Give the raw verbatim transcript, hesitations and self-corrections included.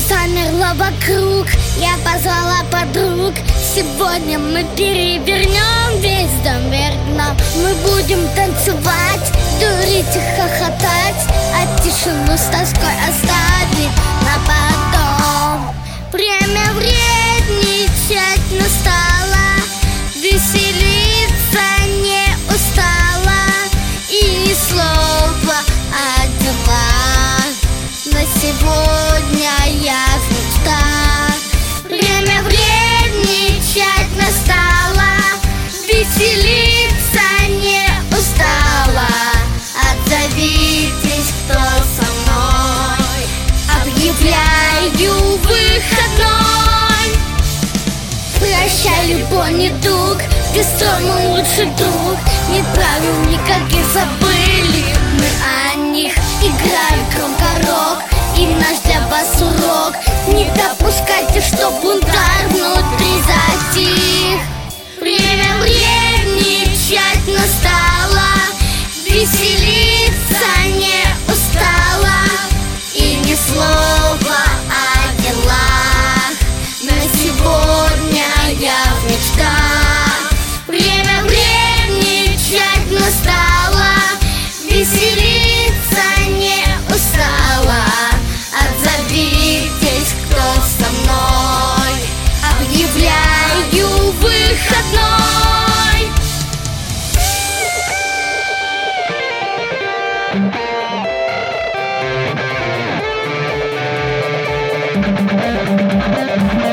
замерла вокруг. Я позвала подруг. Сегодня мы перевернем весь дом вверх дном. Мы будем танцевать, дурить и хохотать, а тишину с тоской оставить на потом. Время вредничать настало, веселиться не устала, и ни слова о делах. На сегодня я в мечтах. Время вредничать настало, веселиться не устала. Отзовитесь, кто со мной, объявляю выходной. Прощай, любой недуг, пестрой мой лучший друг. Нет правил никаких забыли мы о них. Играем громко-рок, и наш для вас урок: не допускайте, чтоб бунтарь внутри затих. Время вредничать настало, веселиться не устала, и ни слова о делах. На сегодня я в мечтах. Время вредничать настало, веселиться не устала. Отзовитесь, кто со мной, объявляю выходной. Thank you.